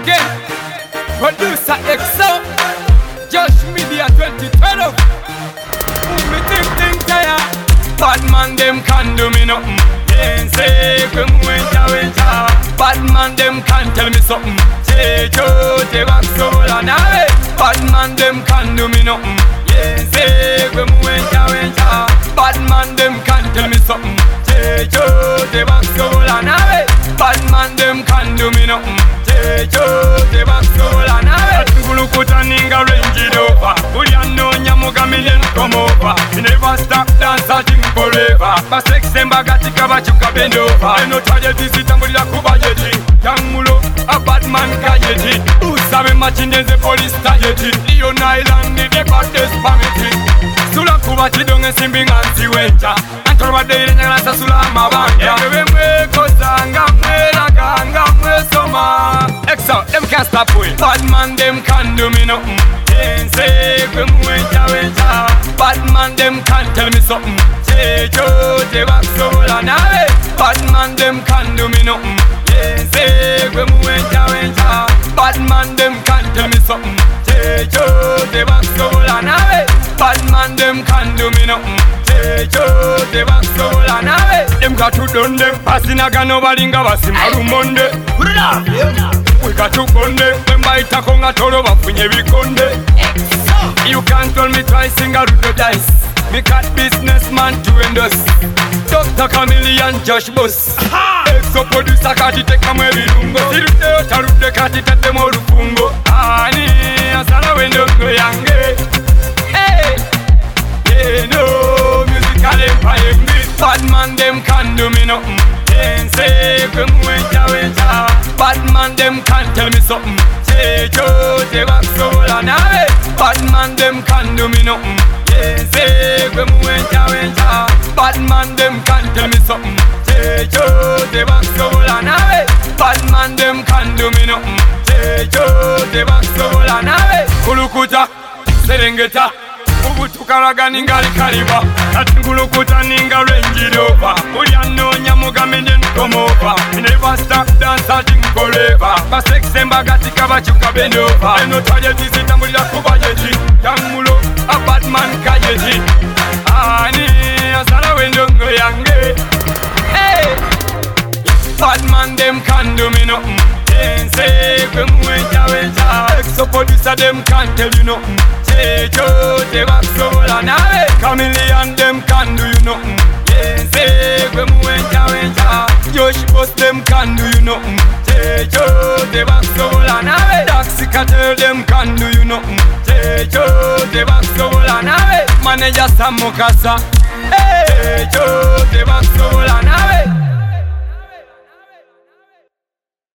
again. Producer XO, Josh Media 2012. Me think tired. Bad man them can do me nothing. Ain't say when winter. Bad man them can tell me something. Say they back so long. Bad man them can do me nothing. Ain't say when winter. Bad man them can tell me something. Say they back so long. Bad man them can do me nothing. Say they back so long. Kulukuta ninga range it over. Uliano nyamuga million come over. You never stop dancing forever. Basex semba gatika bachuka bend over. I know try to visit and bulila kubayeti. Young mulo a bad man kayeti. Usabe machine the police tajeti. Leon Island the baddest family. Sula kubati donge simbing anti wencha. Antorwa de nyala sa sula mabanga. Ewe kozanga mwela ganga mwesoma. Exo them can't stop with. Bad man them can do me nothing. Ain't say when winter. Bad man them can tell me something. Say they back so long. Bad man them can do me nothing. Ain't say when winter. Bad man them can tell me something. Say they back so long. Bad man them can do me nothing. Say they back so long. Them got to done them. Passing a gun over linga basimaru monde. Put it up. We got to konde. When bite a konga toro bafunye bikonde. You can't tell me twice sing a root of dice. Me cat businessman to end us. Dr. Chameleon Josh Boss. Exo producer kati teka mwe virungo. Sirute o charute kati tete mo rufungo. Ani asala wendo yange. Hey, yeah no musical empire me. Bad man them can do me nothing. Ain't say when winter. Bad man them can tell me something. Say they back so long. Bad man them can do me nothing. Ain't say when winter. Bad man them can tell me something. Say they back so long. Bad man them can do me nothing. Say they back so long. Kulukuta, Serengeta. Ubutukaraga ningali kaliba. Kulukuta ninga range it over. Uliano nyamuga million come over. You never stop dancing forever. Basex semba gatika bachuka bend over. I know try to visit and bulila kubayeti. Young mulo a bad man kayeti. Ani asala wendongo yange. Hey, bad man them can do me nothing. Ain't say when winter. Exo producer them can't tell you nothing. Say they back so long. Chameleon them can do you nothing. Ain't say when winter. Josh Boss them can do you nothing. Say they back so long. Taxi Cartel them can do you nothing. Say they back so long. Manager Sam Mukasa. Hey,